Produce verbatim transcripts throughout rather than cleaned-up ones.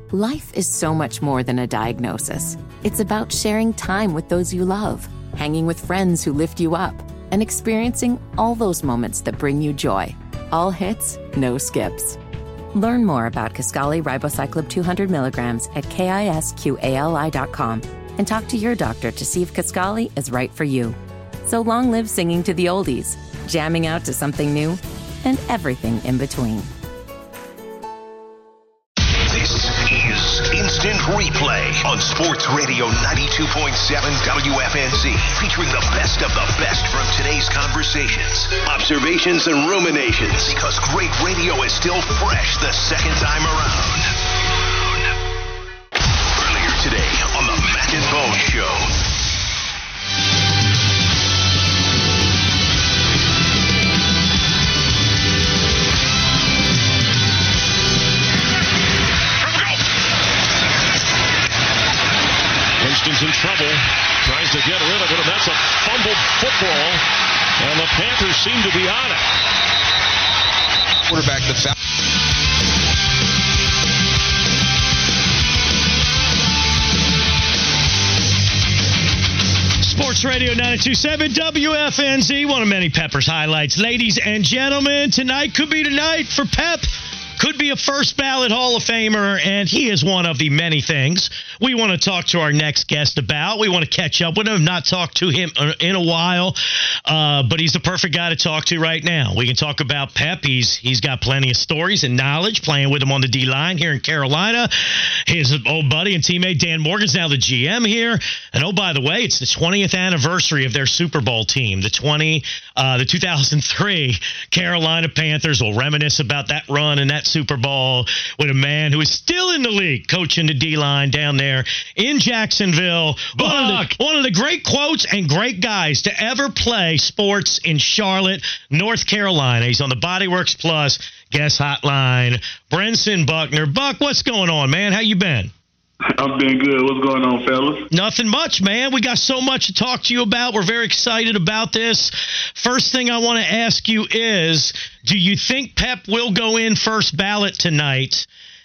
Life is so much more than a diagnosis. It's about sharing time with those you love, hanging with friends who lift you up, and experiencing all those moments that bring you joy. All hits, no skips. Learn more about Kisqali Ribociclib two hundred milligrams at kisqali dot com and talk to your doctor to see if Kisqali is right for you. So long live singing to the oldies, jamming out to something new, and everything in between. This is Instant Replay on Sports Radio ninety-two point seven W F N Z, featuring the best of the best from today's conversations, observations, and ruminations, because great radio is still fresh the second time around. Earlier today on the Mac and Bone Show. Winston's in trouble, tries to get rid of it, and that's a fumbled football, and the Panthers seem to be on it. Quarterback that's out. Sports Radio ninety-two point seven W F N Z, one of many Pepper's highlights. Ladies and gentlemen, tonight could be the night for Pep. Could be a first ballot Hall of Famer, and he is one of the many things we want to talk to our next guest about. We want to catch up with him, not talked to him in a while, uh, but he's the perfect guy to talk to right now. We can talk about Pep. He's He's got plenty of stories and knowledge, playing with him on the D-line here in Carolina. His old buddy and teammate Dan Morgan's now the G M here. And oh, by the way, it's the twentieth anniversary of their Super Bowl team. The twenty, uh, the two thousand three Carolina Panthers will reminisce about that run and that Super Bowl with a man who is still in the league coaching the D-line down there in Jacksonville. One of, the, one of the great quotes and great guys to ever play sports in Charlotte, North Carolina. He's on the Bodyworks Plus guest hotline. Brenson Buckner. Buck, what's going on, man? How you been? I'm doing good. What's going on, fellas? Nothing much, man. We got so much to talk to you about. We're very excited about this. First thing I want to ask you is, do you think Pep will go in first ballot tonight?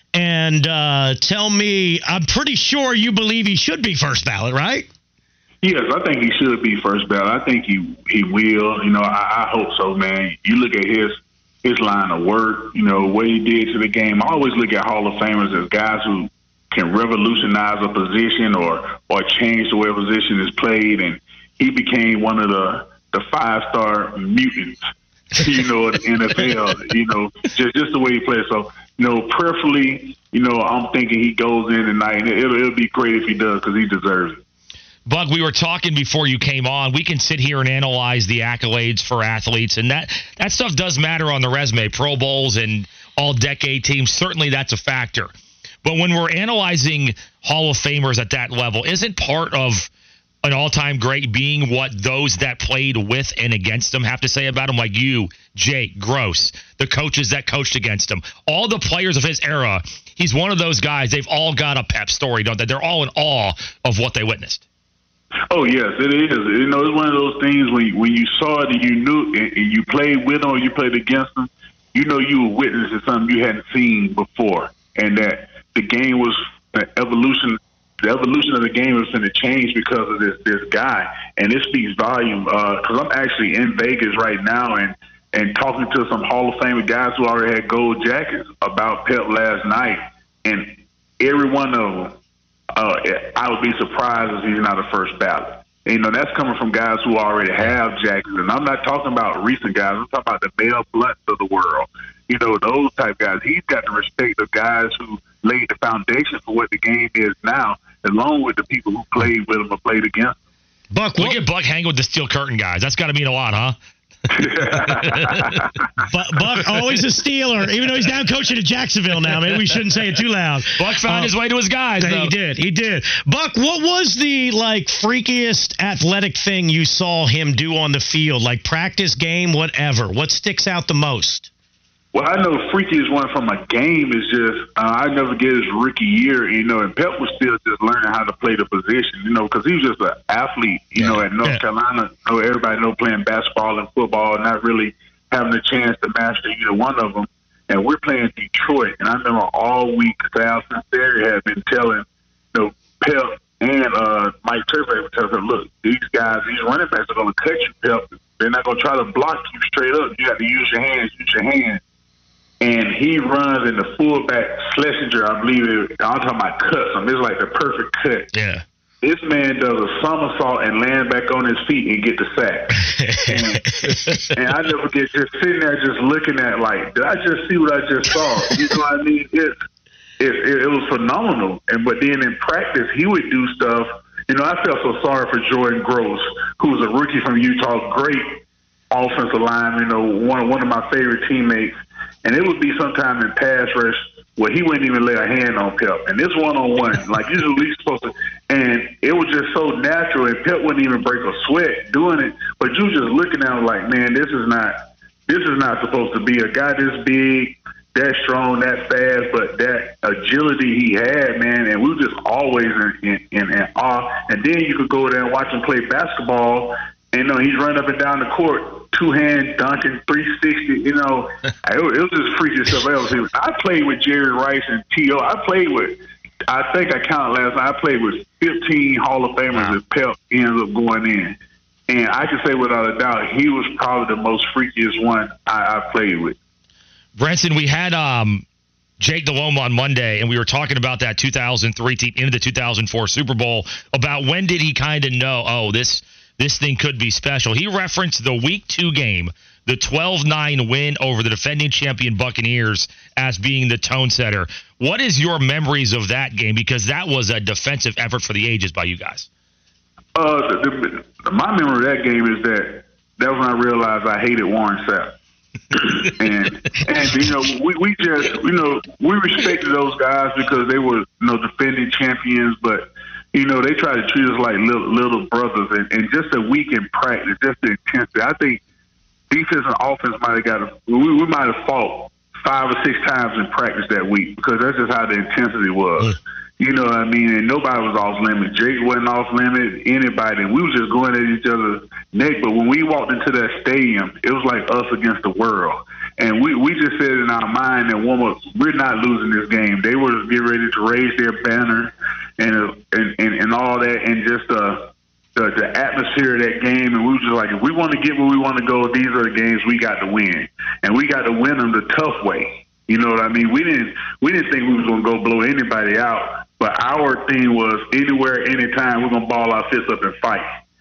And uh, tell me, I'm pretty sure you believe he should be first ballot, right? Yes, I think he should be first ballot. I think he he will. You know, I, I hope so, man. You look at his his line of work, you know, what he did to the game. I always look at Hall of Famers as guys who can revolutionize a position or or change the way a position is played, and he became one of the the five star mutants, you know, in the N F L. You know, just just the way he plays. So, you know, prayerfully, you know, I'm thinking he goes in tonight, and it'll it'll be great if he does, because he deserves it. Bug, we were talking before you came on. We can sit here and analyze the accolades for athletes, and that that stuff does matter on the resume. Pro Bowls and all-decade teams, certainly that's a factor. But when we're analyzing Hall of Famers at that level, isn't part of an all-time great being what those that played with and against them have to say about him? Like you, Jake, Gross, the coaches that coached against him, all the players of his era. He's one of those guys. They've all got a Pep story, don't they? They're all in awe of what they witnessed. Oh, yes, it is. You know, it's one of those things when you, when you saw it and you knew and you played with them or you played against them, you know you were witnessing something you hadn't seen before, and that the game was the evolution. The evolution of the game was going to change because of this this guy, and it speaks volume. Because uh, I'm actually in Vegas right now, and and talking to some Hall of Fame guys who already had gold jackets about Pep last night, and every one of them, uh, I would be surprised if he's not a first ballot. And, you know, that's coming from guys who already have jackets, and I'm not talking about recent guys. I'm talking about the Mel Blunts of the world. You know, those type guys. He's got the respect of guys who laid the foundation for what the game is now, along with the people who played with him or played against him. Buck, look at Buck hanging with the Steel Curtain guys. That's got to mean a lot, huh? But Buck, always a Steeler, even though he's down coaching at Jacksonville now. Maybe we shouldn't say it too loud. Buck found um, his way to his guys, though. He did. He did. Buck, what was the, like, freakiest athletic thing you saw him do on the field? Like practice, game, whatever. What sticks out the most? Well, I know the freakiest one from a game is just, uh, I never get his rookie year, you know, and Pep was still just learning how to play the position, you know, because he was just an athlete, you yeah. know, at North yeah. Carolina. You know, everybody know playing basketball and football, not really having a chance to master either one of them. and we're playing Detroit. And I remember all week Sal Sinceri had been telling, you know, Pep and uh, Mike Turpin would tell them, look, these guys, these running backs are going to cut you, Pep. They're not going to try to block you straight up. You got to use your hands, use your hands. And he runs in the fullback Schlesinger, I believe it. I'm talking about cuts him. It's like the perfect cut. Yeah. This man does a somersault and land back on his feet and get the sack. and, and I never get just sitting there just looking at like, did I just see what I just saw? You know what I mean? It, it, it, it was phenomenal. And but then in practice, he would do stuff. You know, I felt so sorry for Jordan Gross, who was a rookie from Utah, great offensive lineman, you know, one, one of my favorite teammates. And it would be sometime in pass rush where he wouldn't even lay a hand on Pep. And this one-on-one, like you're at least supposed to, and it was just so natural, and Pep wouldn't even break a sweat doing it. But you just looking at him like, man, this is not, this is not supposed to be a guy this big, that strong, that fast, but that agility he had, man, and we were just always in, in, in, in awe. And then you could go there and watch him play basketball, and you know, he's running up and down the court, two-hand dunking, three sixty, you know. it, was, it was just freaky stuff else. I played with Jerry Rice and T O I played with, I think I counted last night, I played with fifteen Hall of Famers wow. that Pep ends up going in. And I can say without a doubt, he was probably the most freakiest one I, I played with. Brenton, we had um, Jake Delhomme on Monday, and we were talking about that two thousand three team into the two thousand four Super Bowl, about when did he kind of know, oh, this this thing could be special. He referenced the week two game, the twelve nine win over the defending champion Buccaneers, as being the tone setter. What is your memories of that game? Because that was a defensive effort for the ages by you guys. Uh, the, the, my memory of that game is that that was when I realized I hated Warren Sapp. and and you know we, we just you know we respected those guys because they were, you know, defending champions, but you know they tried to treat us like little, little brothers, and, and just a week in practice, just the intensity. I think defense and offense might have got a, we, we might have fought five or six times in practice that week because that's just how the intensity was. You know what I mean? And nobody was off limit. Jake wasn't off limit. Anybody. We was just going at each other's neck. But when we walked into that stadium, it was like us against the world. And we, we just said in our mind that one was, we're not losing this game. They were getting ready to raise their banner and uh, and, and, and all that, and just uh, the the atmosphere of that game. And we were just like, if we want to get where we want to go, these are the games we got to win. And we got to win them the tough way. You know what I mean? We didn't we didn't think we was going to go blow anybody out. But our thing was anywhere, anytime, we're gonna ball our fists up and fight,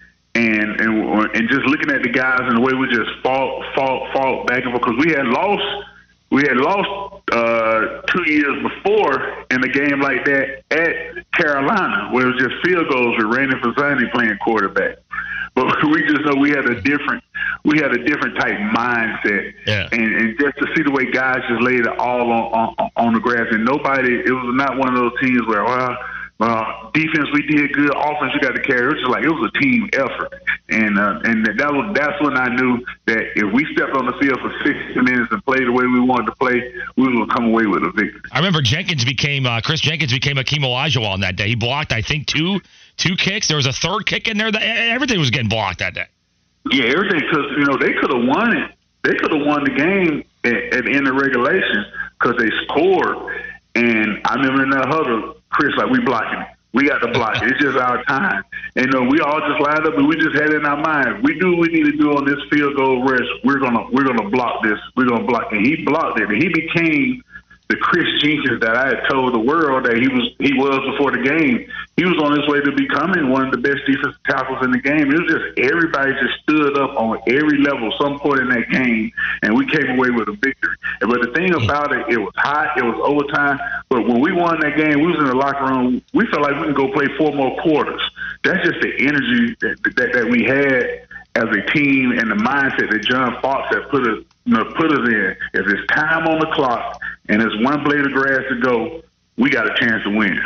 and and and just looking at the guys and the way we just fought, fought, fought back and forth, because we had lost, we had lost uh, two years before in a game like that at Carolina, where it was just field goals with Randy Fasani playing quarterback. But we just know we had a different, we had a different type mindset, yeah. and, and just to see the way guys just laid it all on, on on the grass, and nobody, it was not one of those teams where, well, uh, defense we did good, offense we got to carry. It was just like it was a team effort, and uh, and that was that's when I knew that if we stepped on the field for sixty minutes and played the way we wanted to play, we were gonna come away with a victory. I remember Jenkins became uh, Chris Jenkins became Akeem Olajuwon on that day. He blocked, I think, two. Two kicks. There was a third kick in there. That everything was getting blocked that day. Yeah, everything, because you know they could have won it. They could have won the game at, at the end of regulation because they scored. And I remember in that huddle, Chris, like, we blocking it. We got to block it. It's just our time. And you know, we all just lined up and we just had it in our mind. We do what we need to do on this field goal rest. We're gonna we're gonna block this. We're gonna block it. He blocked it, and he became the Chris Jenkins that I had told the world that he was he was before the game. He was on his way to becoming one of the best defensive tackles in the game. It was just everybody just stood up on every level some point in that game, and we came away with a victory. But the thing about it, it was hot, it was overtime, but when we won that game, we was in the locker room, we felt like we could go play four more quarters. That's just the energy that, that, that we had as a team and the mindset that John Fox had put us, you know, put us in. If it's time on the clock and there's one blade of grass to go, we got a chance to win.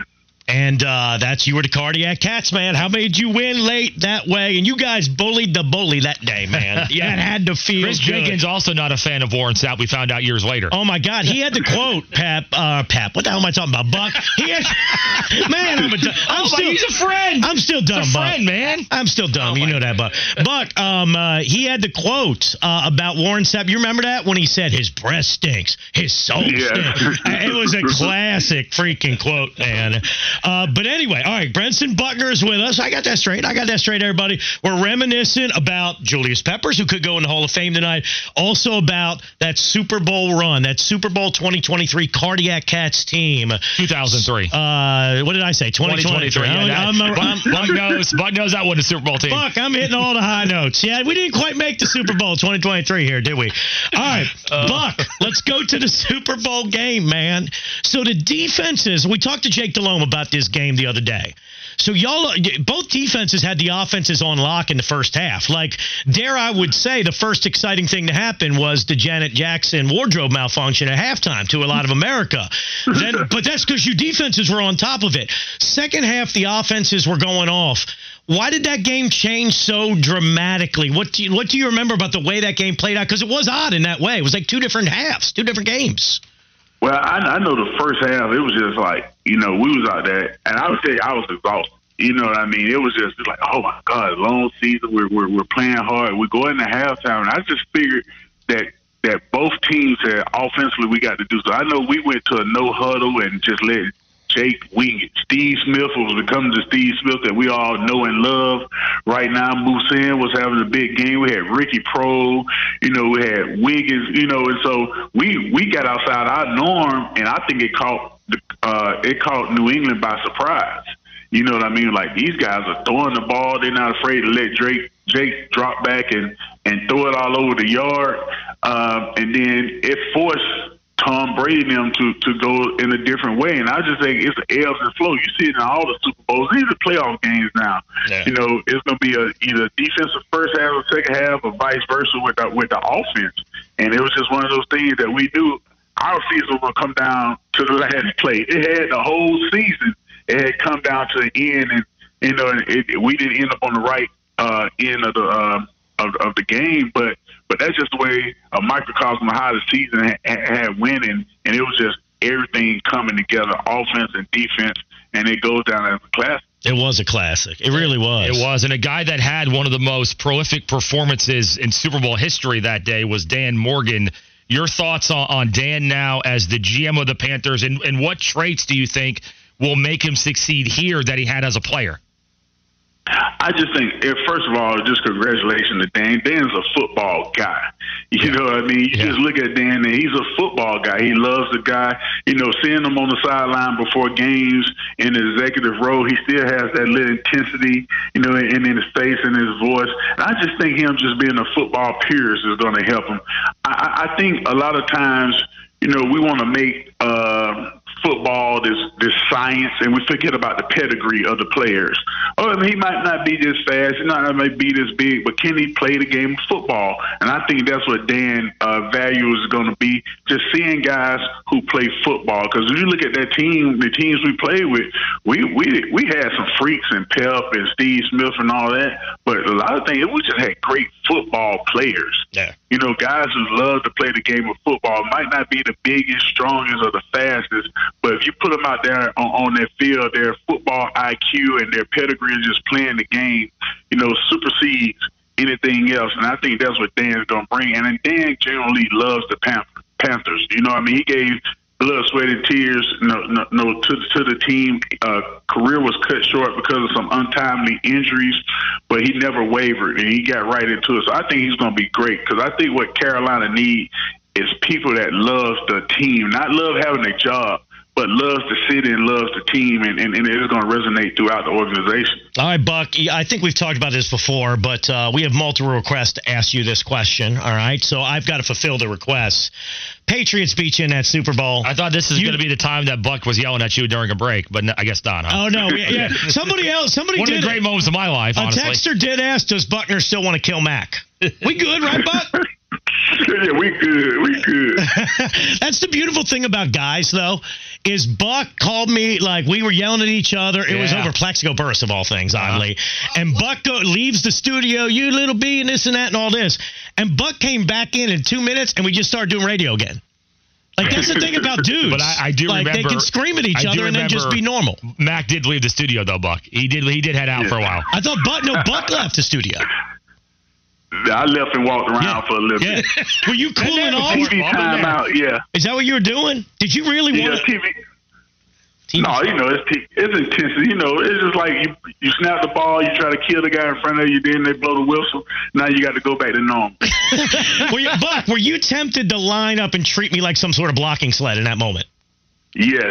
And uh, that's you were the Cardiac Cats, man. How made you win late that way? And you guys bullied the bully that day, man. Yeah, it had to feel Chris good. Jenkins also not a fan of Warren Sapp. We found out years later. Oh, my God. He had the quote, Pap. Uh, Pap, what the hell am I talking about? Buck? He had, man, I'm, a, I'm oh, still... He's a friend. I'm still dumb, He's a friend, Buck. man. I'm still dumb. Oh, you know that, Buck. Buck, um, uh, he had the quote uh, about Warren Sapp. You remember that? When he said, his breath stinks. His soul Yeah. stinks. It was a classic freaking quote, man. Uh, but anyway, all right, Brenson Buckner is with us. I got that straight. I got that straight, everybody. We're reminiscing about Julius Peppers, who could go in the Hall of Fame tonight. Also about that Super Bowl run, that Super Bowl twenty twenty-three Cardiac Cats team. two thousand three. Uh, what did I say? twenty twenty-three. Yeah, I'm, I'm, I'm, Buck knows. Buck knows that wasn't a Super Bowl team. Fuck, I'm hitting all the high notes. Yeah, we didn't quite make the Super Bowl twenty twenty-three here, did we? All right, uh, Buck, let's go to the Super Bowl game, man. So the defenses, we talked to Jake Delhomme about this game the other day. So y'all, both defenses had the offenses on lock in the first half. Like, dare I would say the first exciting thing to happen was the Janet Jackson wardrobe malfunction at halftime to a lot of America. Then, but that's because you defenses were on top of it. Second half, the offenses were going off. Why did that game change so dramatically? What do you, what do you remember about the way that game played out? Because it was odd in that way. It was like two different halves, two different games. Well, I, I know the first half, it was just like, you know, we was out there, and I would say I was exhausted. You know what I mean? It was just like, oh, my God, long season. We're, we're, we're playing hard. We go into halftime, and I just figured that that both teams had offensively we got to do. So I know we went to a no huddle and just let Jake wing it. Steve Smith was becoming the Steve Smith that we all know and love. Right now, Musin was having a big game. We had Ricky Pro, you know, we had Wiggins, you know, and so we we got outside our norm, and I think it caught the uh, it caught New England by surprise. You know what I mean? Like, these guys are throwing the ball. They're not afraid to let Drake Jake drop back and and throw it all over the yard, um, and then it forced Tom Brady and them to, to go in a different way. And I just think it's an ebbs and flow. You see it in all the Super Bowls. These are playoff games now. Yeah. You know, it's going to be a either defensive first half or second half or vice versa with the, with the offense. And it was just one of those things that we knew our season was going to come down to the last play. It had the whole season. It had come down to the end. And, you know, it, it, we didn't end up on the right uh, end of the uh, of, of the game, but But that's just the way a microcosm of how the season had, had went, and, and it was just everything coming together, offense and defense, and it goes down as a classic. It was a classic. It really was. It was. And a guy that had one of the most prolific performances in Super Bowl history that day was Dan Morgan. Your thoughts on, on Dan now as the G M of the Panthers, and, and what traits do you think will make him succeed here that he had as a player? I just think, first of all, just congratulations to Dan. Dan's a football guy. You know what I mean? You yeah. just look at Dan, and he's a football guy. He loves the guy. You know, seeing him on the sideline before games in the executive role, he still has that little intensity, you know, in, in his face and his voice. And I just think him just being a football purist is going to help him. I, I think a lot of times, you know, we want to make uh, football this this science, and we forget about the pedigree of the players. Oh, I mean, he might not be this fast, he might not be this big, but can he play the game of football? And I think that's what Dan uh, value is going to be, just seeing guys who play football. Because when you look at that team, the teams we played with, we we we had some freaks and Pep and Steve Smith and all that, but a lot of things, we just had great football players. Yeah. You know, guys who love to play the game of football. Might not be the biggest, strongest, or the fastest, but if you put them out there on, on their field, their football I Q and their pedigree and just playing the game, you know, supersedes anything else. And I think that's what Dan's going to bring. And Dan generally loves the Panthers. You know what I mean? He gave blood, sweat, and tears no, no, no, to, to the team. Uh, career was cut short because of some untimely injuries, but he never wavered, and he got right into it. So I think he's going to be great, because I think what Carolina needs is people that love the team, not love having a job, but loves the city and loves the team, and, and, and it is going to resonate throughout the organization. All right, Buck, I think we've talked about this before, but uh, we have multiple requests to ask you this question, all right? So I've got to fulfill the requests. Patriots beat you in that Super Bowl. I thought this was going to be the time that Buck was yelling at you during a break, but no, I guess not, huh? Oh, no. Yeah, yeah. Somebody else, somebody One did of the great it. moments of my life, honestly. A texter did ask, does Buckner still want to kill Mac? We good, right, Buck? Yeah, we good. We good. That's the beautiful thing about guys, though, is Buck called me, like, we were yelling at each other. It yeah. was over Plexico Burress, of all things, oddly. Uh-huh. And Buck go, leaves the studio, you little B, and this and that and all this. And Buck came back in in two minutes, and we just started doing radio again. Like, that's the thing about dudes. But I, I do like, remember. They can scream at each other and then just be normal. Mac did leave the studio, though, Buck. He did He did head out yeah. for a while. I thought Buck, no, Buck left the studio. I left and walked around yeah. for a little yeah. bit. Were you cooling off? T V time out, yeah. Is that what you were doing? Did you really yeah, want T V? T V no, you know, it's, t- it's intense. You know, it's just like you you snap the ball, you try to kill the guy in front of you, then they blow the whistle. Now you got to go back to normal. were you, Buck, were you tempted to line up and treat me like some sort of blocking sled in that moment? Yes.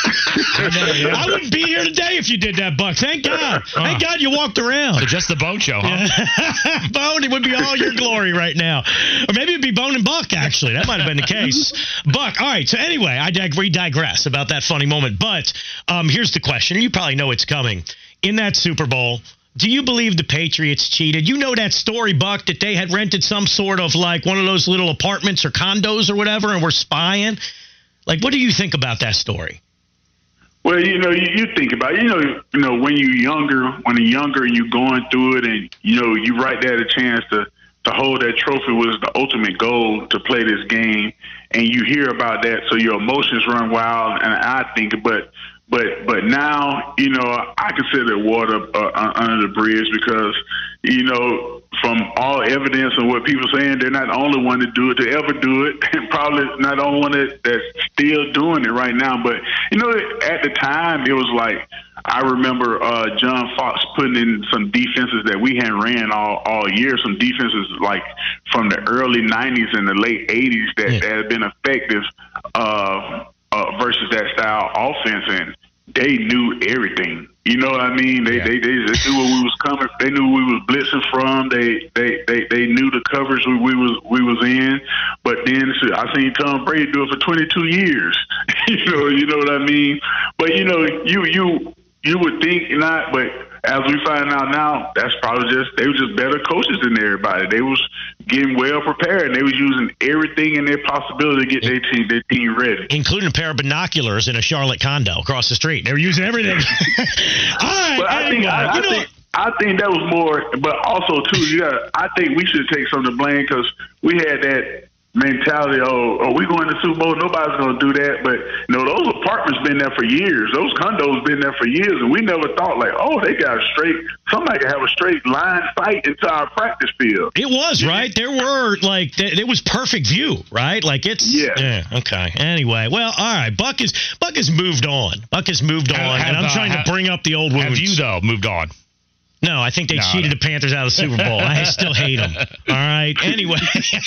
I wouldn't be here today if you did that, Buck. Thank God. Thank God you walked around. It's just the Bone Show, huh? Bone, it would be all your glory right now. Or maybe it'd be Bone and Buck, actually. That might have been the case. Buck, all right. So anyway, I dig- we digress about that funny moment. But um, here's the question. You probably know it's coming. In that Super Bowl, do you believe the Patriots cheated? You know that story, Buck, that they had rented some sort of like one of those little apartments or condos or whatever and were spying? Like, what do you think about that story? Well, you know, you, you think about it. You know, you know, when you're younger, when you're younger and you're going through it and, you know, you right there a chance to, to hold that trophy was the ultimate goal to play this game. And you hear about that, so your emotions run wild. And I think, but but but now, you know, I consider water uh, under the bridge because, you know, from all evidence and what people are saying, they're not the only one to do it, to ever do it, and probably not the only one that, that's still doing it right now. But, you know, at the time, it was like, I remember uh, John Fox putting in some defenses that we hadn't ran all, all year, some defenses like from the early nineties and the late eighties that, yeah. that had been effective uh, uh, versus that style offense, and they knew everything. You know what I mean? They, yeah. they they they knew where we was coming. They knew we was blitzing from. They they they, they knew the coverage we, we was we was in. But then I seen Tom Brady do it for twenty-two years. you know, you know what I mean? But you know, you you you would think not, but as we find out now, that's probably just they were just better coaches than everybody. They was getting well prepared. They was using everything in their possibility to get their team their team ready, including a pair of binoculars in a Charlotte condo across the street. They were using everything. All right, but I think I, I think I think that was more, but also too, yeah, I think we should take some of the blame because we had that mentality, oh, oh, we going to the Super Bowl, nobody's going to do that. But, you know, those apartments been there for years. Those condos been there for years, and we never thought, like, oh, they got a straight, somebody could have a straight line fight into our practice field. It was, right? There were, like, th- it was perfect view, right? Like, it's, yeah. yeah, okay. Anyway, well, all right, Buck is, Buck has moved on. Buck has moved on, have, and I'm uh, trying have, to bring up the old wounds. Have you, though, moved on? No, I think they no, cheated no. the Panthers out of the Super Bowl. I still hate them. All right. Anyway.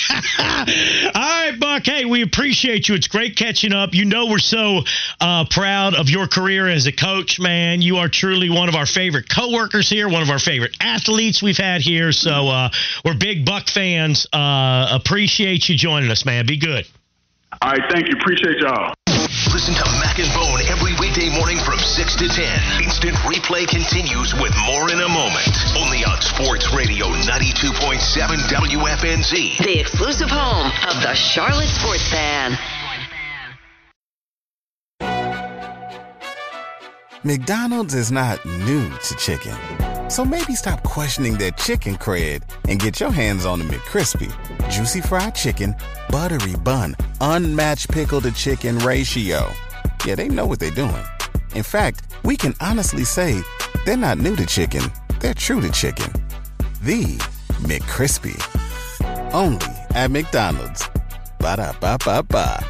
All right, Buck. Hey, we appreciate you. It's great catching up. You know we're so uh, proud of your career as a coach, man. You are truly one of our favorite coworkers here, one of our favorite athletes we've had here. So uh, we're big Buck fans. Uh, appreciate you joining us, man. Be good. All right. Thank you. Appreciate y'all. Listen to Mac and Bone every weekday morning from six to ten. Instant Replay continues with more in a moment. Only on Sports Radio ninety-two point seven W F N Z. The exclusive home of the Charlotte Sports Fan. McDonald's is not new to chicken. So maybe stop questioning their chicken cred and get your hands on the McCrispy. Juicy fried chicken, buttery bun, unmatched pickle-to-chicken ratio. Yeah, they know what they're doing. In fact, we can honestly say they're not new to chicken. They're true to chicken. The McCrispy. Only at McDonald's. Ba-da-ba-ba-ba.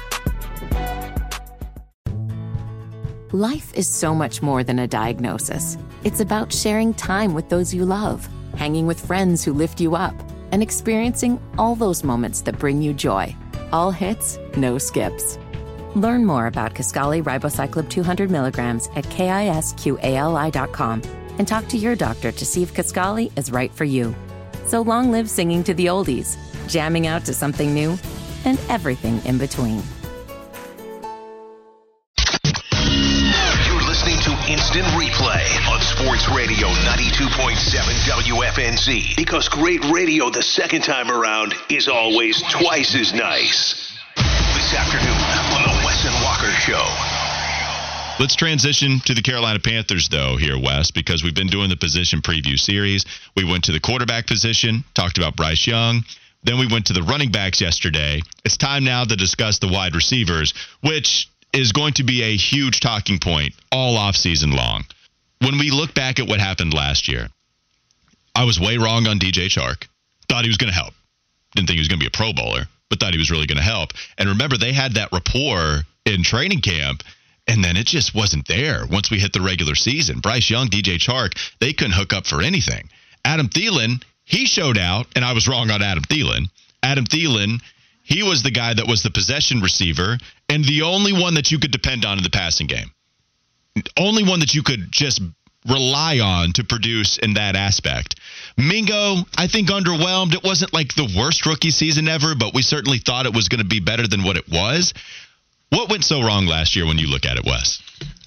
Life is so much more than a diagnosis. It's about sharing time with those you love, hanging with friends who lift you up, and experiencing all those moments that bring you joy. All hits, no skips. Learn more about Kisqali Ribociclib two hundred milligrams at kisqali dot com and talk to your doctor to see if Kisqali is right for you. So long live singing to the oldies, jamming out to something new, and everything in between. Instant Instant Replay on Sports Radio ninety-two point seven W F N Z. Because great radio the second time around is always twice as nice. This afternoon on the Wes and Walker Show. Let's transition to the Carolina Panthers, though, here, Wes, because we've been doing the position preview series. We went to the quarterback position, talked about Bryce Young. Then we went to the running backs yesterday. It's time now to discuss the wide receivers, which is going to be a huge talking point all offseason long. When we look back at what happened last year, I was way wrong on D J Chark. Thought he was going to help. Didn't think he was going to be a Pro Bowler, but thought he was really going to help. And remember, they had that rapport in training camp. And then it just wasn't there once we hit the regular season. Bryce Young, D J Chark, they couldn't hook up for anything. Adam Thielen, he showed out, and I was wrong on Adam Thielen. Adam Thielen, he was the guy that was the possession receiver and the only one that you could depend on in the passing game. Only one that you could just rely on to produce in that aspect. Mingo, I think, underwhelmed. It wasn't like the worst rookie season ever, but we certainly thought it was going to be better than what it was. What went so wrong last year when you look at it, Wes?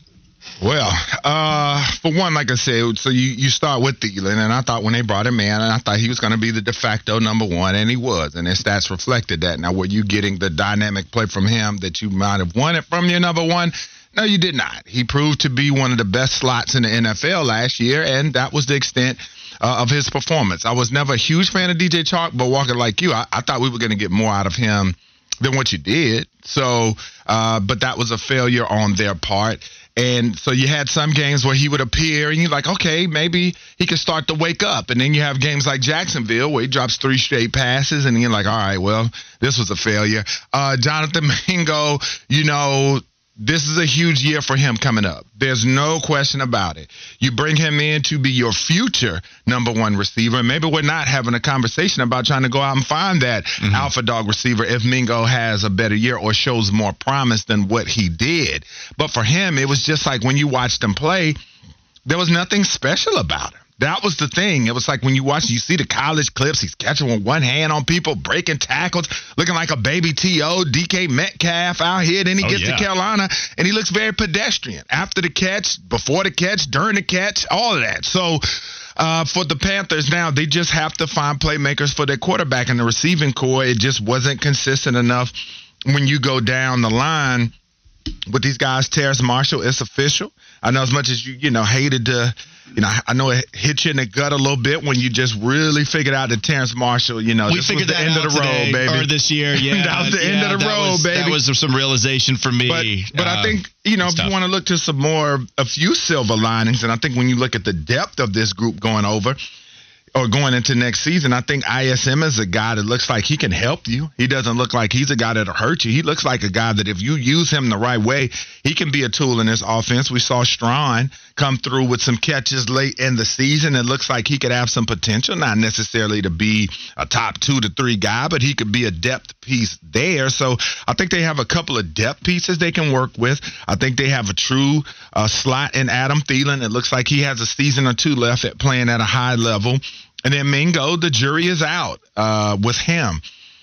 Well, uh, for one, like I said, so you, you start with Thielen, and I thought when they brought him in, and I thought he was going to be the de facto number one, and he was, and his stats reflected that. Now, were you getting the dynamic play from him that you might have wanted from your number one? No, you did not. He proved to be one of the best slots in the N F L last year, and that was the extent uh, of his performance. I was never a huge fan of D J Chark, but Walker, like you, I, I thought we were going to get more out of him than what you did. So, uh, but that was a failure on their part. And so you had some games where he would appear and you're like, okay, maybe he could start to wake up. And then you have games like Jacksonville where he drops three straight passes and you're like, all right, well, this was a failure. Uh, Jonathan Mingo, you know, this is a huge year for him coming up. There's no question about it. You bring him in to be your future number one receiver. And maybe we're not having a conversation about trying to go out and find that mm-hmm. alpha dog receiver if Mingo has a better year or shows more promise than what he did. But for him, it was just like when you watched him play, there was nothing special about him. That was the thing. It was like when you watch, you see the college clips, he's catching with one hand on people, breaking tackles, looking like a baby T O, D K Metcalf out here. Then he oh, gets yeah. to Carolina, and he looks very pedestrian. After the catch, before the catch, during the catch, all of that. So uh, for the Panthers now, they just have to find playmakers for their quarterback in the receiving core. It just wasn't consistent enough when you go down the line with these guys. Terrace Marshall, it's official. I know as much as you, you know, hated to, you know, I know it hit you in the gut a little bit when you just really figured out that Terrace Marshall, you know, we this figured was the that end out of the today, road, baby. Or this year, yeah. that was the yeah, end of the road, was, baby. That was some realization for me. But, but uh, I think, you know, if you want to look to some more, a few silver linings, and I think when you look at the depth of this group going over, or going into next season, I think I S M is a guy that looks like he can help you. He doesn't look like he's a guy that'll hurt you. He looks like a guy that if you use him the right way, he can be a tool in this offense. We saw Strawn come through with some catches late in the season. It looks like he could have some potential, not necessarily to be a top two to three guy, but he could be a depth piece there. So I think they have a couple of depth pieces they can work with. I think they have a true uh, slot in Adam Thielen. It looks like he has a season or two left at playing at a high level. And then Mingo, the jury is out uh, with him.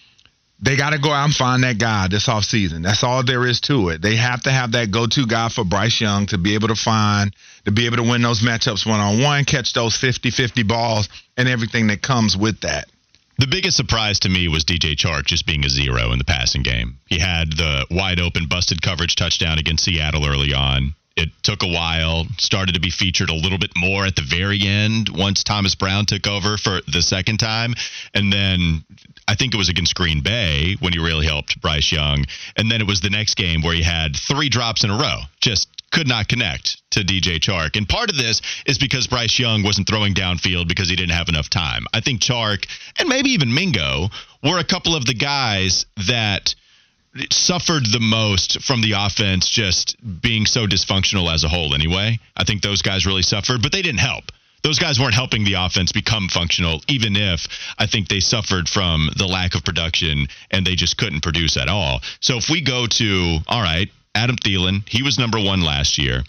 They got to go out and find that guy this offseason. That's all there is to it. They have to have that go-to guy for Bryce Young to be able to find, to be able to win those matchups one-on-one, catch those fifty-fifty balls, and everything that comes with that. The biggest surprise to me was D J Chark just being a zero in the passing game. He had the wide-open busted coverage touchdown against Seattle early on. It took a while, started to be featured a little bit more at the very end once Thomas Brown took over for the second time. And then I think it was against Green Bay when he really helped Bryce Young. And then it was the next game where he had three drops in a row, just could not connect to D J Chark. And part of this is because Bryce Young wasn't throwing downfield because he didn't have enough time. I think Chark and maybe even Mingo were a couple of the guys that suffered the most from the offense just being so dysfunctional as a whole anyway. I think those guys really suffered, but they didn't help. Those guys weren't helping the offense become functional, even if I think they suffered from the lack of production and they just couldn't produce at all. So if we go to, all right, Adam Thielen, he was number one last year.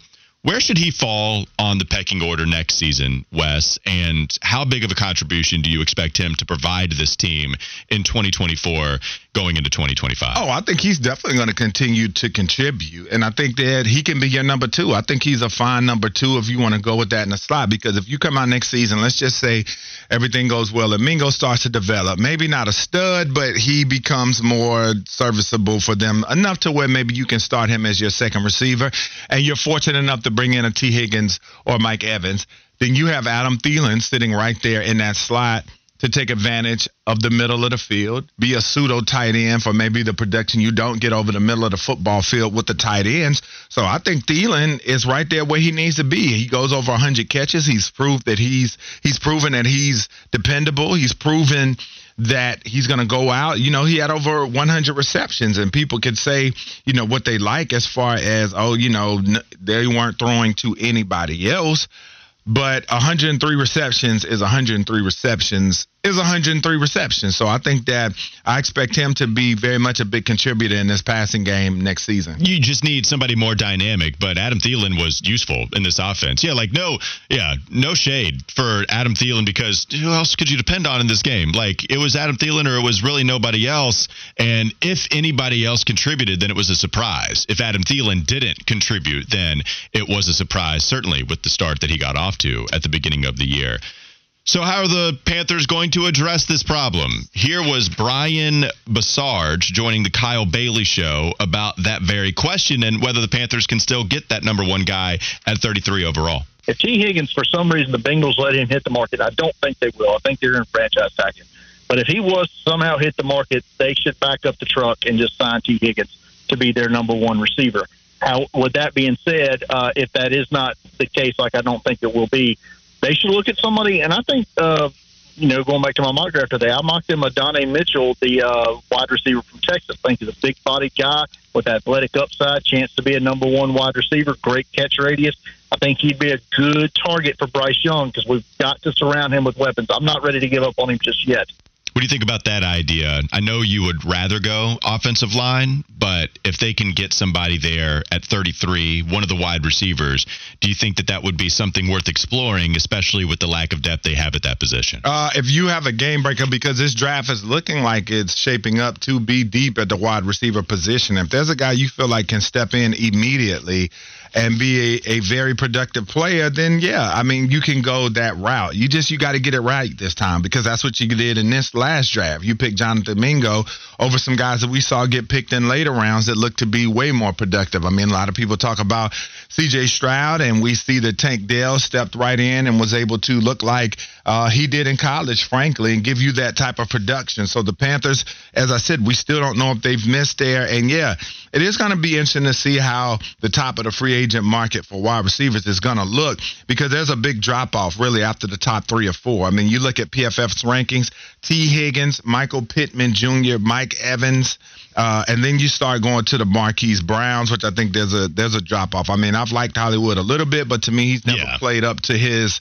Where should he fall on the pecking order next season, Wes? And how big of a contribution do you expect him to provide to this team in twenty twenty-four going into twenty twenty-five? Oh, I think he's definitely going to continue to contribute. And I think that he can be your number two. I think he's a fine number two if you want to go with that in the slot. Because if you come out next season, let's just say everything goes well and Mingo starts to develop. Maybe not a stud, but he becomes more serviceable for them enough to where maybe you can start him as your second receiver. And you're fortunate enough to bring in a T. Higgins or Mike Evans. Then you have Adam Thielen sitting right there in that slot to take advantage of the middle of the field, be a pseudo tight end for maybe the production you don't get over the middle of the football field with the tight ends. So I think Thielen is right there where he needs to be. He goes over one hundred catches. He's proved that he's he's proven that he's dependable. He's proven that he's going to go out. You know, he had over one hundred receptions, and people could say, you know, what they like as far as, oh, you know, they weren't throwing to anybody else. But one hundred three receptions is one hundred three receptions is one hundred three receptions. So I think that I expect him to be very much a big contributor in this passing game next season. You just need somebody more dynamic, but Adam Thielen was useful in this offense. Yeah, like no, yeah, no shade for Adam Thielen because who else could you depend on in this game? Like it was Adam Thielen or it was really nobody else. And if anybody else contributed, then it was a surprise. If Adam Thielen didn't contribute, then it was a surprise, certainly with the start that he got off to at the beginning of the year. So how are the Panthers going to address this problem? Here was Brian Bassarge joining the Kyle Bailey show about that very question and whether the Panthers can still get that number one guy at thirty-three overall. If T. Higgins, for some reason, the Bengals let him hit the market, I don't think they will. I think they're in franchise tag him. But if he was to somehow hit the market, they should back up the truck and just sign T. Higgins to be their number one receiver. How, with that being said, uh, if that is not the case, like I don't think it will be, they should look at somebody, and I think, uh, you know, going back to my mock draft today, I mocked him Adonai Mitchell, the uh, wide receiver from Texas. I think he's a big-bodied guy with athletic upside, chance to be a number one wide receiver, great catch radius. I think he'd be a good target for Bryce Young because we've got to surround him with weapons. I'm not ready to give up on him just yet. What do you think about that idea? I know you would rather go offensive line, but if they can get somebody there at thirty-three, one of the wide receivers, do you think that that would be something worth exploring, especially with the lack of depth they have at that position? Uh, if you have a game breaker, because this draft is looking like it's shaping up to be deep at the wide receiver position, if there's a guy you feel like can step in immediately and be a, a very productive player, then yeah, I mean, you can go that route. You just, you got to get it right this time because that's what you did in this last draft. You picked Jonathan Mingo over some guys that we saw get picked in later rounds that look to be way more productive. I mean, a lot of people talk about C J Stroud, and we see that Tank Dell stepped right in and was able to look like uh, he did in college, frankly, and give you that type of production. So the Panthers, as I said, we still don't know if they've missed there. And yeah, it is going to be interesting to see how the top of the free agent market for wide receivers is going to look because there's a big drop-off really after the top three or four. I mean, you look at P F F's rankings, T. Higgins, Michael Pittman Junior, Mike Evans, uh, and then you start going to the Marquise Browns, which I think there's a there's a drop-off. I mean, I've liked Hollywood a little bit, but to me, he's never yeah. played up to his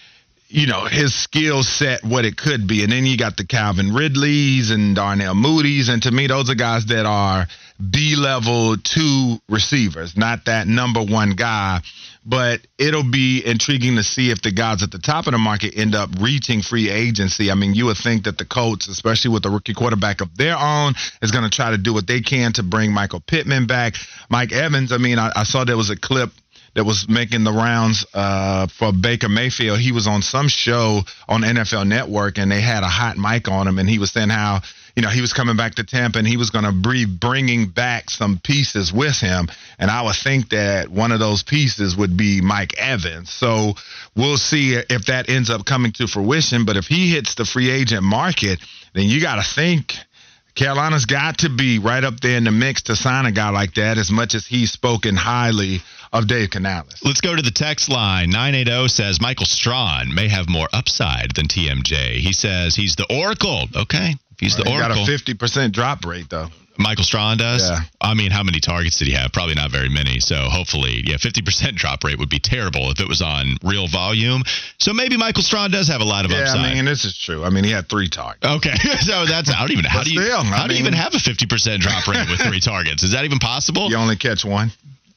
you know, his skill set, what it could be. And then you got the Calvin Ridleys and Darnell Moody's. And to me, those are guys that are B-level two receivers, not that number one guy. But it'll be intriguing to see if the guys at the top of the market end up reaching free agency. I mean, you would think that the Colts, especially with the rookie quarterback of their own, is going to try to do what they can to bring Michael Pittman back. Mike Evans, I mean, I, I saw there was a clip that was making the rounds uh, for Baker Mayfield. He was on some show on N F L Network, and they had a hot mic on him, and he was saying how, you know, he was coming back to Tampa, and he was going to be bringing back some pieces with him. And I would think that one of those pieces would be Mike Evans. So we'll see if that ends up coming to fruition. But if he hits the free agent market, then you got to think Carolina's got to be right up there in the mix to sign a guy like that, as much as he's spoken highly of Dave Canales. Let's go to the text line. nine eight zero says Michael Strawn may have more upside than T M J. He says he's the Oracle. Okay, if he's right, the he Oracle. Got a fifty percent drop rate, though. Michael Strawn does? Yeah. I mean, how many targets did he have? Probably not very many. So hopefully, yeah, fifty percent drop rate would be terrible if it was on real volume. So maybe Michael Strawn does have a lot of yeah, upside. I mean, this is true. I mean, he had three targets. Okay. So that's, I don't even, how do you, still, how I do you mean, even have a fifty percent drop rate with three targets? Is that even possible? You only catch one.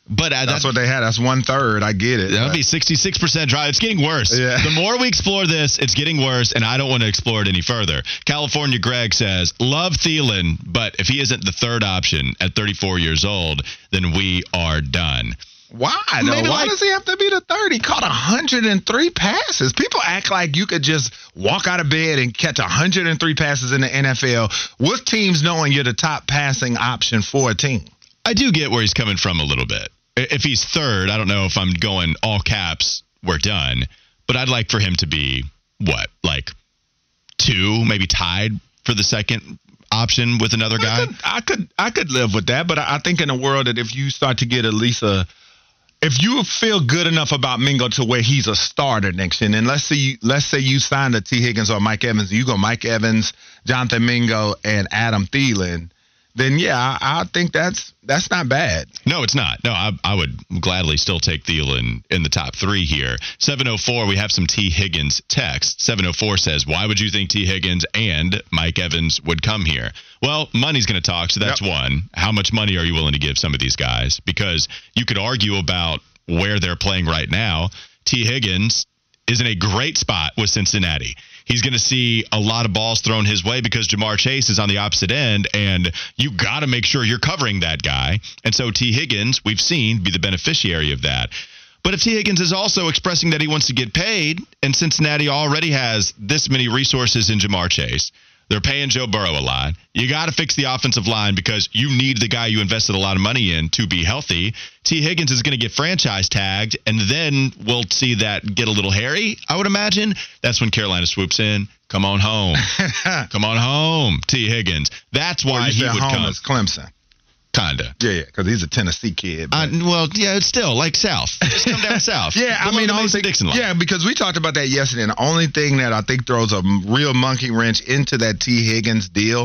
But uh, that's that, what they had. That's one third. I get it. That would be sixty-six percent drive. It's getting worse. Yeah. The more we explore this, it's getting worse, and I don't want to explore it any further. California Greg says, love Thielen, but if he isn't the third option at thirty-four years old, then we are done. Why, though? Maybe Why like, does he have to be the third? He caught one hundred three passes. People act like you could just walk out of bed and catch one hundred three passes in the N F L with teams knowing you're the top passing option for a team. I do get where he's coming from a little bit. If he's third, I don't know if I'm going all caps, we're done. But I'd like for him to be, what, like two, maybe tied for the second option with another guy? I could, I could, I could live with that. But I think in a world that if you start to get at least a if you feel good enough about Mingo to where he's a starter next year, and let's say you, let's say you signed a T. Higgins or Mike Evans, you go Mike Evans, Jonathan Mingo, and Adam Thielen, then yeah, I, I think that's that's not bad. No, it's not. No, I, I would gladly still take Thielen in the top three here. seven oh four, we have some T. Higgins text. seven oh four says, why would you think T. Higgins and Mike Evans would come here? Well, money's going to talk, so that's yep. one. How much money are you willing to give some of these guys? Because you could argue about where they're playing right now. T. Higgins is in a great spot with Cincinnati. He's going to see a lot of balls thrown his way because Jamar Chase is on the opposite end, and you got to make sure you're covering that guy. And so T. Higgins, we've seen, be the beneficiary of that. But if T. Higgins is also expressing that he wants to get paid, and Cincinnati already has this many resources in Jamar Chase, they're paying Joe Burrow a lot. You got to fix the offensive line because you need the guy you invested a lot of money in to be healthy. T. Higgins is going to get franchise tagged, and then we'll see that get a little hairy, I would imagine. That's when Carolina swoops in. Come on home. Come on home, T. Higgins. That's why he would home come. Is Clemson. Kinda. Yeah, yeah, because he's a Tennessee kid. Uh, well, yeah, it's still like South. Just come down South. Yeah, I mean, Mason Dixon line. Yeah, because we talked about that yesterday. And the only thing that I think throws a real monkey wrench into that T. Higgins deal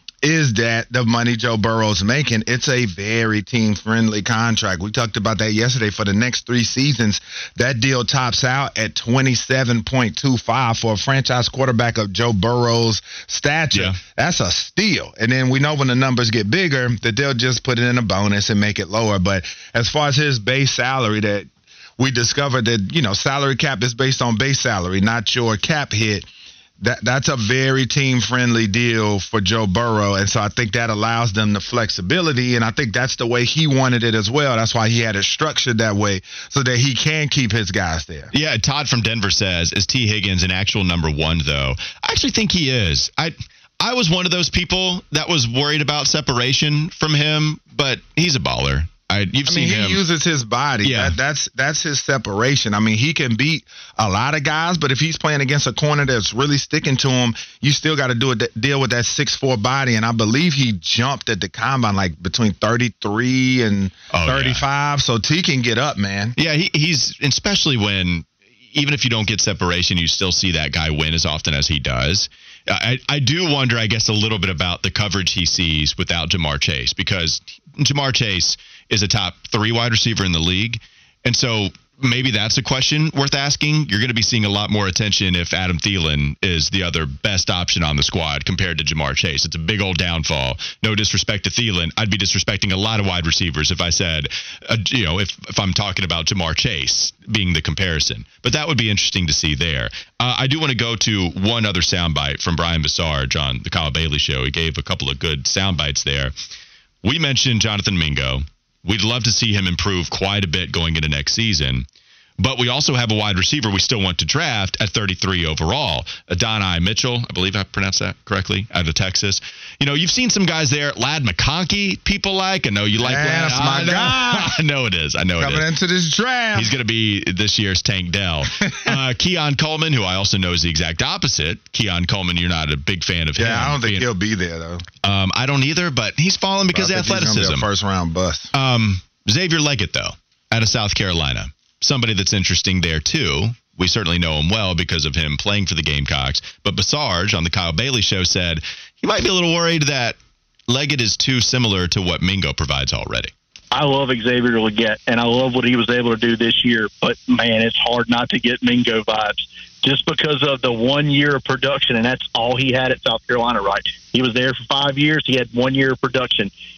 is that the money Joe Burrow's making. It's a very team-friendly contract. We talked about that yesterday. For the next three seasons, that deal tops out at twenty-seven point two five for a franchise quarterback of Joe Burrow's stature. Yeah. That's a steal. And then we know when the numbers get bigger that they'll just put it in a bonus and make it lower. But as far as his base salary, that we discovered that, you know, salary cap is based on base salary, not your cap hit. That that's a very team-friendly deal for Joe Burrow, and so I think that allows them the flexibility, and I think that's the way he wanted it as well. That's why he had it structured that way, so that he can keep his guys there. Yeah, Todd from Denver says, is T. Higgins an actual number one, though? I actually think he is. I I was one of those people that was worried about separation from him, but he's a baller. I, you've I seen mean, him. he uses his body. Yeah. That, that's that's his separation. I mean, he can beat a lot of guys, but if he's playing against a corner that's really sticking to him, you still got to do a deal with that six foot four body. And I believe he jumped at the combine like between thirty-three and oh, thirty-five. Yeah. So T can get up, man. Yeah, he, he's especially when even if you don't get separation, you still see that guy win as often as he does. I, I do wonder, I guess, a little bit about the coverage he sees without Jamar Chase, because Jamar Chase is a top three wide receiver in the league. And so maybe that's a question worth asking. You're going to be seeing a lot more attention if Adam Thielen is the other best option on the squad compared to Jamar Chase. It's a big old downfall. No disrespect to Thielen. I'd be disrespecting a lot of wide receivers if I said, uh, you know, if, if I'm talking about Jamar Chase being the comparison. But that would be interesting to see there. Uh, I do want to go to one other soundbite from Brian Visarge on the Kyle Bailey Show. He gave a couple of good soundbites there. We mentioned Jonathan Mingo. We'd love to see him improve quite a bit going into next season. But we also have a wide receiver we still want to draft at thirty-three overall. Adonai Mitchell, I believe I pronounced that correctly, out of Texas. You know, you've seen some guys there. Ladd McConkey, people like. I know you like yeah, Ladd. That's my I know, guy. I know it is. I know Coming it is. into this draft. He's going to be this year's Tank Dell. uh, Keon Coleman, who I also know is the exact opposite. Keon Coleman, you're not a big fan of him. Yeah, I don't think being, he'll be there, though. Um, I don't either, but he's fallen because of athleticism. He's gonna be a first-round bust. Um, Xavier Leggett, though, out of South Carolina. Somebody that's interesting there, too. We certainly know him well because of him playing for the Gamecocks. But Basarge on the Kyle Bailey Show said he might be a little worried that Leggett is too similar to what Mingo provides already. I love Xavier Leggett, and I love what he was able to do this year. But, man, it's hard not to get Mingo vibes just because of the one year of production, and that's all he had at South Carolina, right? He was there for five years. He had one year of production.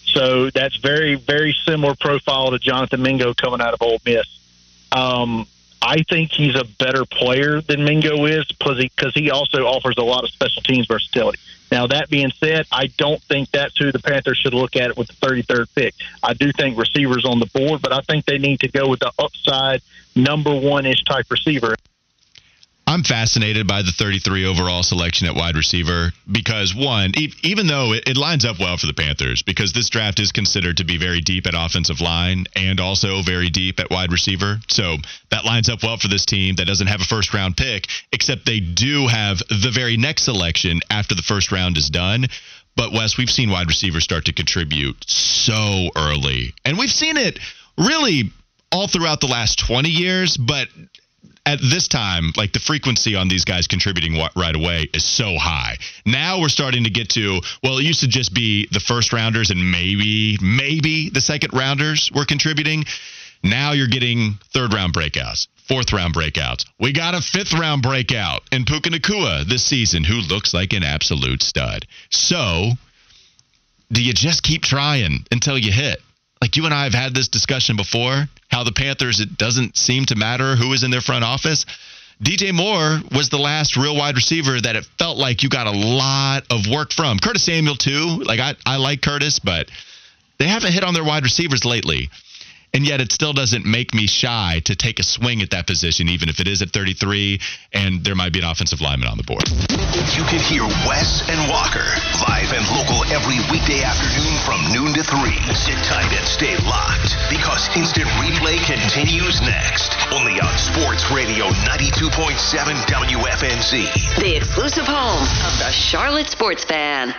So that's very, very similar profile to Jonathan Mingo coming out of Ole Miss. Um, I think he's a better player than Mingo is because he, because he also offers a lot of special teams versatility. Now, that being said, I don't think that's who the Panthers should look at it with the thirty-third pick. I do think receivers on the board, but I think they need to go with the upside number one-ish type receiver. I'm fascinated by the thirty-three overall selection at wide receiver because, one, e- even though it, it lines up well for the Panthers, because this draft is considered to be very deep at offensive line and also very deep at wide receiver. So that lines up well for this team that doesn't have a first-round pick, except they do have the very next selection after the first round is done. But, Wes, we've seen wide receivers start to contribute so early. And we've seen it really all throughout the last twenty years, but at this time, like the frequency on these guys contributing right away is so high. Now we're starting to get to, well, it used to just be the first rounders and maybe, maybe the second rounders were contributing. Now you're getting third round breakouts, fourth round breakouts. We got a fifth round breakout in Puka Nacua this season, who looks like an absolute stud. So do you just keep trying until you hit? Like you and I have had this discussion before, how the Panthers, it doesn't seem to matter who is in their front office. D J Moore was the last real wide receiver that it felt like you got a lot of work from. Curtis Samuel, too. Like, I, I like Curtis, but they haven't hit on their wide receivers lately. And yet it still doesn't make me shy to take a swing at that position, even if it is at thirty-three, and there might be an offensive lineman on the board. You can hear Wes and Walker live and local every weekday afternoon from noon to three. Sit tight and stay locked, because Instant Replay continues next, only on Sports Radio ninety-two point seven W F N Z. The exclusive home of the Charlotte Sports Fan.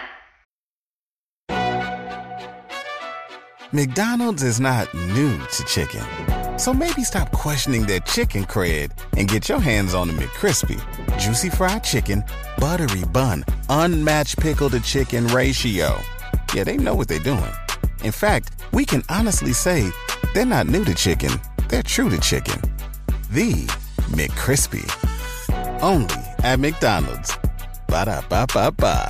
McDonald's is not new to chicken. So maybe stop questioning their chicken cred and get your hands on the McCrispy. Juicy fried chicken, buttery bun, unmatched pickle to chicken ratio. Yeah, they know what they're doing. In fact, we can honestly say they're not new to chicken. They're true to chicken. The McCrispy. Only at McDonald's. Ba-da-ba-ba-ba.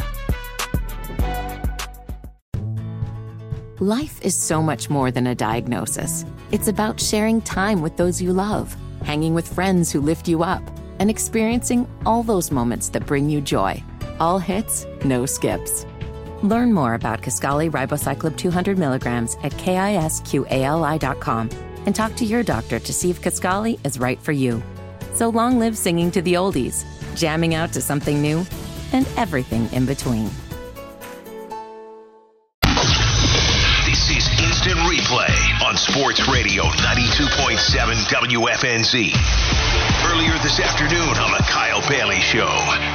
Life is so much more than a diagnosis. It's about sharing time with those you love, hanging with friends who lift you up, and experiencing all those moments that bring you joy. All hits, no skips. Learn more about Kisqali Ribociclib two hundred milligrams at kisqali dot com and talk to your doctor to see if Kisqali is right for you. So long live singing to the oldies, jamming out to something new, and everything in between. Instant Replay on Sports Radio ninety-two point seven W F N Z. Earlier this afternoon on the Kyle Bailey Show.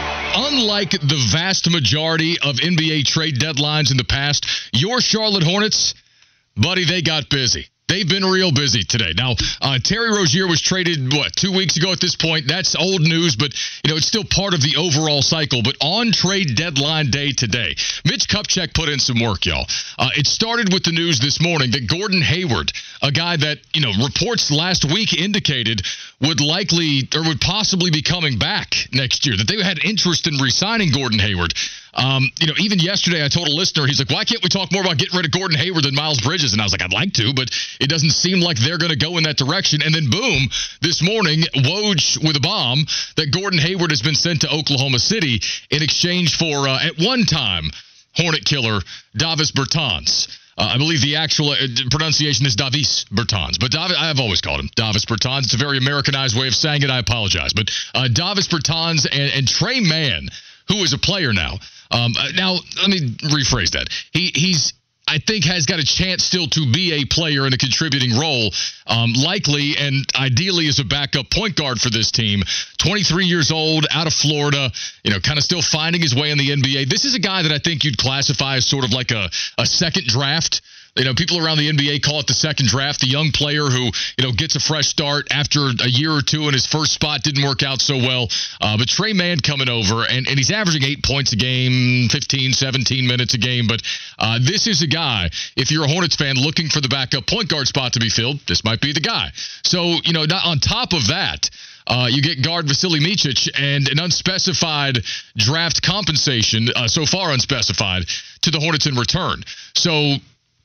Unlike the vast majority of N B A trade deadlines in the past, your Charlotte Hornets, buddy, they got busy. They've been real busy today. Now, uh, Terry Rozier was traded, what, two weeks ago at this point. That's old news, but, you know, it's still part of the overall cycle. But on trade deadline day today, Mitch Kupchak put in some work, y'all. Uh, it started with the news this morning that Gordon Hayward, a guy that, you know, reports last week indicated would likely or would possibly be coming back next year, that they had interest in re-signing Gordon Hayward. Um, you know, even yesterday I told a listener, he's like, why can't we talk more about getting rid of Gordon Hayward than Miles Bridges? And I was like, I'd like to, but it doesn't seem like they're going to go in that direction. And then boom, this morning, Woj with a bomb that Gordon Hayward has been sent to Oklahoma City in exchange for, uh, at one time, Hornet killer Davis Bertans. Uh, I believe the actual uh, pronunciation is Davis Bertans, but Dav- I've always called him Davis Bertans. It's a very Americanized way of saying it. I apologize. But uh, Davis Bertans and, and Trey Mann, who is a player now. Um, now, let me rephrase that. He He's, I think, has got a chance still to be a player in a contributing role, um, likely and ideally as a backup point guard for this team. twenty-three years old, out of Florida, you know, kind of still finding his way in the N B A. This is a guy that I think you'd classify as sort of like a, a second draft. You know, people around the N B A call it the second draft, the young player who, you know, gets a fresh start after a year or two and his first spot didn't work out so well. Uh, but Trey Mann coming over, and, and he's averaging eight points a game, fifteen, seventeen minutes a game. But uh, this is a guy, if you're a Hornets fan looking for the backup point guard spot to be filled, this might be the guy. So, you know, not on top of that, Uh, you get guard Vasily Micic and an unspecified draft compensation, uh, so far unspecified, to the Hornets in return. So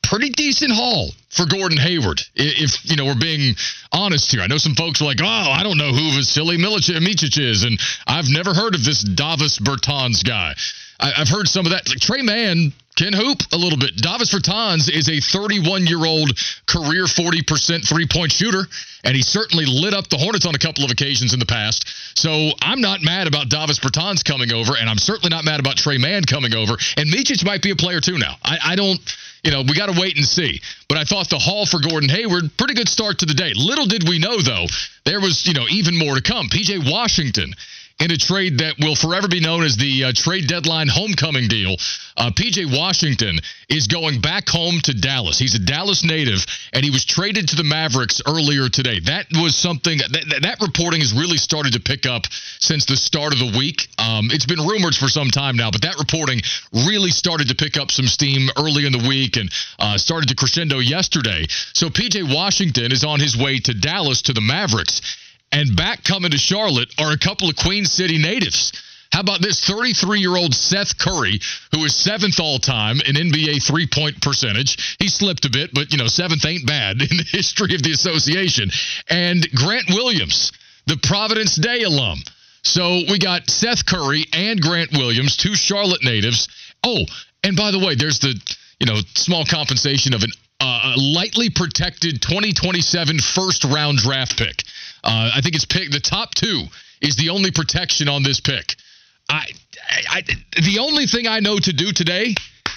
pretty decent haul for Gordon Hayward, if, you know, we're being honest here. I know some folks are like, oh, I don't know who Vasily Milicic is, and I've never heard of this Davis Bertans guy. I, I've heard some of that. Like, Trey Mann can hoop a little bit. Davis Bertans is a thirty-one-year-old career forty percent three-point shooter, and he certainly lit up the Hornets on a couple of occasions in the past. So I'm not mad about Davis Bertans coming over, and I'm certainly not mad about Trey Mann coming over. And Micic might be a player too now. I, I don't, you know, we got to wait and see. But I thought the haul for Gordon Hayward, pretty good start to the day. Little did we know, though, there was, you know, even more to come. P J Washington, in a trade that will forever be known as the uh, trade deadline homecoming deal, uh, P J Washington is going back home to Dallas. He's a Dallas native, and he was traded to the Mavericks earlier today. That was something, that, that reporting has really started to pick up since the start of the week. Um, it's been rumored for some time now, but that reporting really started to pick up some steam early in the week and uh, started to crescendo yesterday. So P J Washington is on his way to Dallas to the Mavericks. And back coming to Charlotte are a couple of Queen City natives. How about this thirty-three-year-old Seth Curry, who is seventh all-time in N B A three-point percentage. He slipped a bit, but, you know, seventh ain't bad in the history of the association. And Grant Williams, the Providence Day alum. So we got Seth Curry and Grant Williams, two Charlotte natives. Oh, and by the way, there's the, you know, small compensation of an uh, a lightly protected twenty twenty-seven first-round draft pick. Uh, I think it's pick. The top two is the only protection on this pick. I, I, I, the only thing I know to do today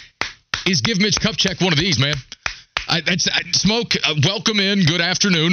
is give Mitch Kupchak one of these, man. I, that's I, Smoke. Uh, welcome in. Good afternoon.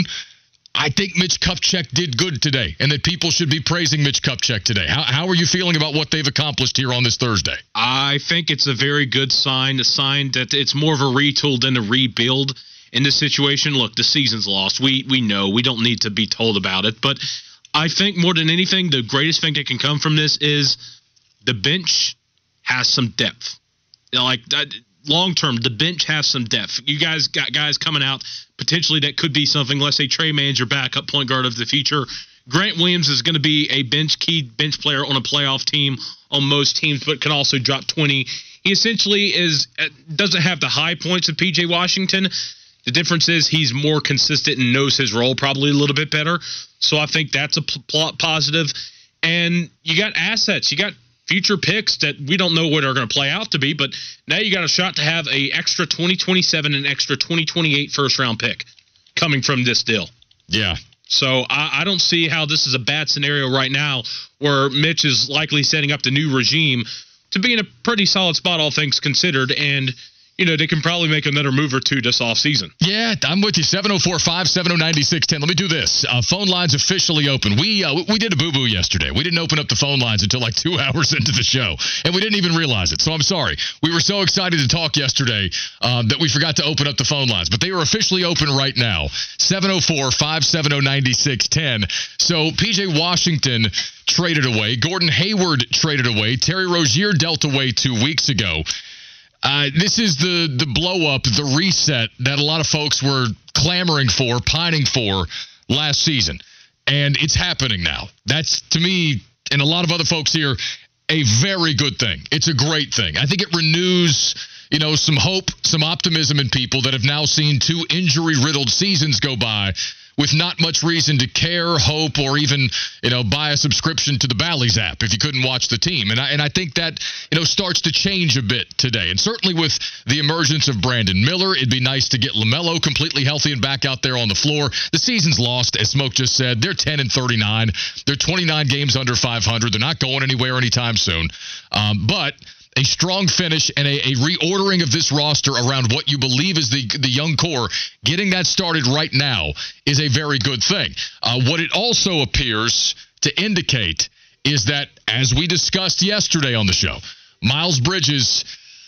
I think Mitch Kupchak did good today, and that people should be praising Mitch Kupchak today. How, how are you feeling about what they've accomplished here on this Thursday? I think it's a very good sign. A sign that it's more of a retool than a rebuild. In this situation, look, the season's lost. We we know. We don't need to be told about it. But I think more than anything, the greatest thing that can come from this is the bench has some depth. You know, like long-term, the bench has some depth. You guys got guys coming out potentially that could be something. Let's say Trey Mann's your backup point guard of the future. Grant Williams is going to be a bench key bench player on a playoff team on most teams, but can also drop twenty. He essentially is doesn't have the high points of P J Washington. The difference is he's more consistent and knows his role probably a little bit better. So I think that's a p- positive. And you got assets. You got future picks that we don't know what are going to play out to be, but now you got a shot to have a extra twenty twenty-seven and extra twenty twenty-eight first-round pick coming from this deal. Yeah. So I, I don't see how this is a bad scenario right now where Mitch is likely setting up the new regime to be in a pretty solid spot, all things considered, and you know, they can probably make another move or two this offseason. Yeah, I'm with you. seven oh four, five seven oh, nine six one oh. Let me do this. Uh, phone lines officially open. We uh, we did a boo-boo yesterday. We didn't open up the phone lines until like two hours into the show, and we didn't even realize it. So I'm sorry. We were so excited to talk yesterday um, that we forgot to open up the phone lines. But they are officially open right now. seven oh four, five seven oh, nine six one oh. So P J Washington traded away. Gordon Hayward traded away. Terry Rozier dealt away two weeks ago. Uh, this is the the blow up, the reset that a lot of folks were clamoring for, pining for last season. And it's happening now. That's, to me, and a lot of other folks here, a very good thing. It's a great thing. I think it renews, you know, some hope, some optimism in people that have now seen two injury-riddled seasons go by with not much reason to care, hope, or even, you know, buy a subscription to the Bally's app if you couldn't watch the team. And I, and I think that, you know, starts to change a bit today. And certainly with the emergence of Brandon Miller, it'd be nice to get LaMelo completely healthy and back out there on the floor. The season's lost, as Smoke just said. They're ten and thirty-nine. They're twenty-nine games under five hundred. They're not going anywhere anytime soon. Um, but a strong finish and a, a reordering of this roster around what you believe is the the young core, getting that started right now is a very good thing. Uh, what it also appears to indicate is that, as we discussed yesterday on the show, Miles Bridges,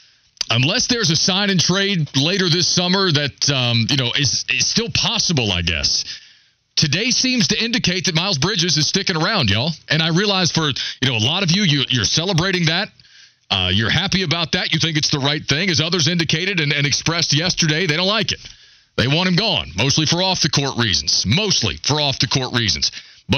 unless there's a sign and trade later this summer that um, you know is, is still possible, I guess, today seems to indicate that Miles Bridges is sticking around, y'all. And I realize for you know a lot of you, you you're celebrating that. Uh, you're happy about that. You think it's the right thing. As others indicated and, and expressed yesterday, they don't like it. They want him gone, mostly for off-the-court reasons. Mostly for off-the-court reasons. But uh,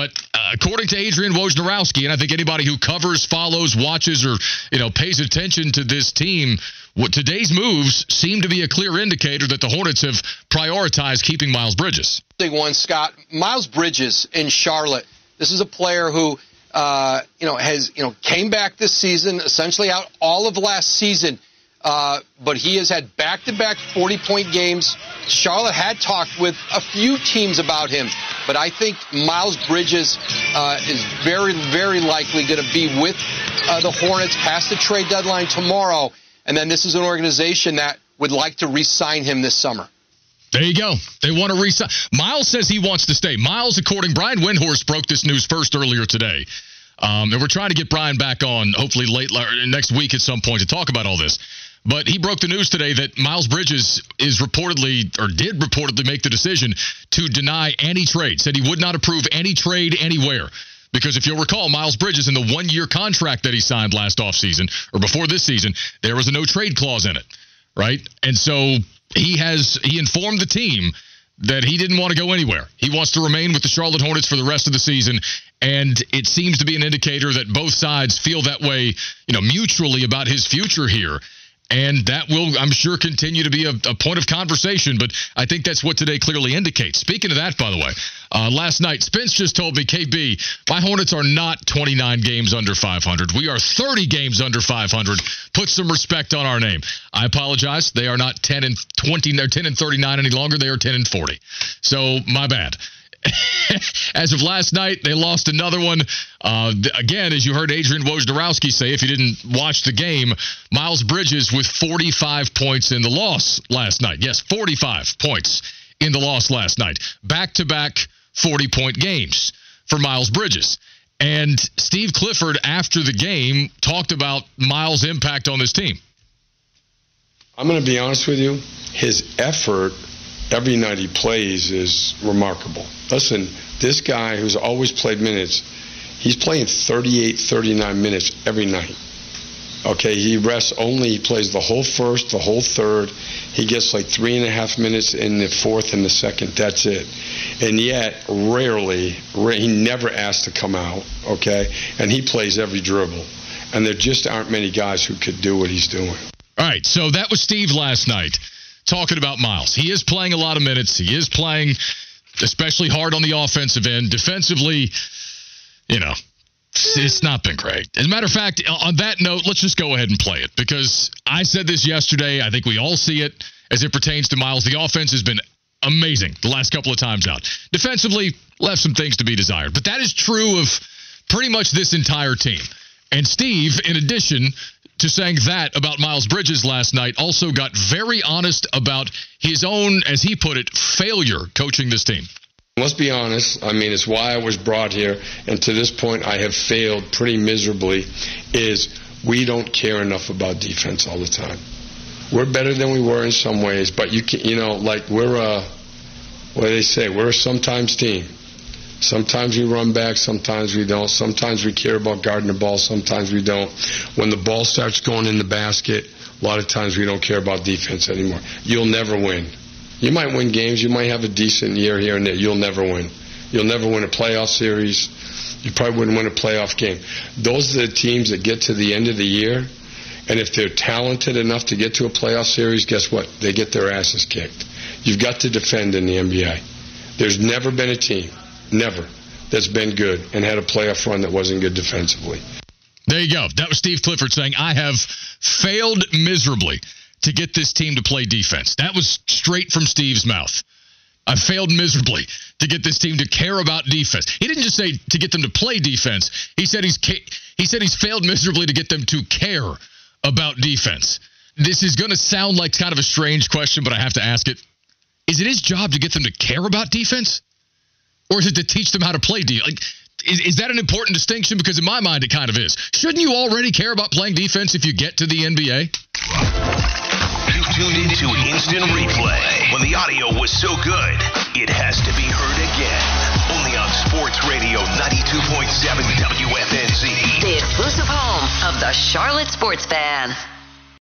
according to Adrian Wojnarowski, and I think anybody who covers, follows, watches, or you know pays attention to this team, what today's moves seem to be a clear indicator that the Hornets have prioritized keeping Miles Bridges. Big one, Scott. Miles Bridges in Charlotte. This is a player who, uh, you know, has you know came back this season, essentially out all of last season. Uh, but he has had back-to-back forty-point games. Charlotte had talked with a few teams about him, but I think Miles Bridges uh, is very, very likely going to be with uh, the Hornets past the trade deadline tomorrow. And then this is an organization that would like to re-sign him this summer. There you go. They want to re-sign. Miles says he wants to stay. Miles, according Brian Windhorst, broke this news first earlier today. Um, and we're trying to get Brian back on, hopefully late next week at some point, to talk about all this. But he broke the news today that Miles Bridges is reportedly, or did reportedly make the decision to deny any trade, said he would not approve any trade anywhere. Because if you'll recall, Miles Bridges, in the one-year contract that he signed last offseason, or before this season, there was a no-trade clause in it, right? And so he has he informed the team that he didn't want to go anywhere. He wants to remain with the Charlotte Hornets for the rest of the season, and it seems to be an indicator that both sides feel that way, you know, mutually about his future here. And that will, I'm sure, continue to be a, a point of conversation, but I think that's what today clearly indicates. Speaking of that, by the way, uh, last night, Spence just told me, K B, my Hornets are not twenty-nine games under five hundred. We are thirty games under five hundred. Put some respect on our name. I apologize. They are not ten and twenty, they're ten and thirty-nine any longer. They are ten and forty. So, my bad. As of last night, they lost another one. Uh, again, as you heard Adrian Wojnarowski say, if you didn't watch the game, Miles Bridges with forty-five points in the loss last night. Yes, forty-five points in the loss last night. Back-to-back forty-point games for Miles Bridges. And Steve Clifford, after the game, talked about Miles' impact on this team. I'm going to be honest with you. His effort every night he plays is remarkable. Listen, this guy who's always played minutes, he's playing thirty-eight, thirty-nine minutes every night. Okay, he rests only, he plays the whole first, the whole third. He gets like three and a half minutes in the fourth and the second. That's it. And yet, rarely, he never asks to come out, okay? And he plays every dribble. And there just aren't many guys who could do what he's doing. All right, so that was Steve last night talking about Miles. He is playing a lot of minutes. He is playing especially hard on the offensive end. Defensively, you know, it's not been great. As a matter of fact, on that note, let's just go ahead and play it, because I said this yesterday. I think we all see it as it pertains to Miles. The offense has been amazing the last couple of times out. Defensively, left some things to be desired. But that is true of pretty much this entire team. And Steve, in addition to saying that about Miles Bridges last night, also got very honest about his own, as he put it, failure coaching this team. Let's be honest. I mean, it's why I was brought here, and to this point I have failed pretty miserably, is we don't care enough about defense all the time. We're better than we were in some ways, but you can, you know, like we're a, what do they say, we're a sometimes team. Sometimes we run back, sometimes we don't. Sometimes we care about guarding the ball, sometimes we don't. When the ball starts going in the basket, a lot of times we don't care about defense anymore. You'll never win. You might win games, you might have a decent year here and there. You'll never win. You'll never win a playoff series. You probably wouldn't win a playoff game. Those are the teams that get to the end of the year, and if they're talented enough to get to a playoff series, guess what? They get their asses kicked. You've got to defend in the N B A. There's never been a team Never. That's been good and had a playoff run that wasn't good defensively. There you go. That was Steve Clifford saying, I have failed miserably to get this team to play defense. That was straight from Steve's mouth. I failed miserably to get this team to care about defense. He didn't just say to get them to play defense. He said he's he said he's failed miserably to get them to care about defense. This is going to sound like kind of a strange question, but I have to ask it. Is it his job to get them to care about defense? Or is it to teach them how to play defense? Like, is, is that an important distinction? Because in my mind, it kind of is. Shouldn't you already care about playing defense if you get to the N B A? You tuned into Instant Replay. When the audio was so good, it has to be heard again. Only on Sports Radio ninety-two point seven W F N Z. The exclusive home of the Charlotte Sports Fan.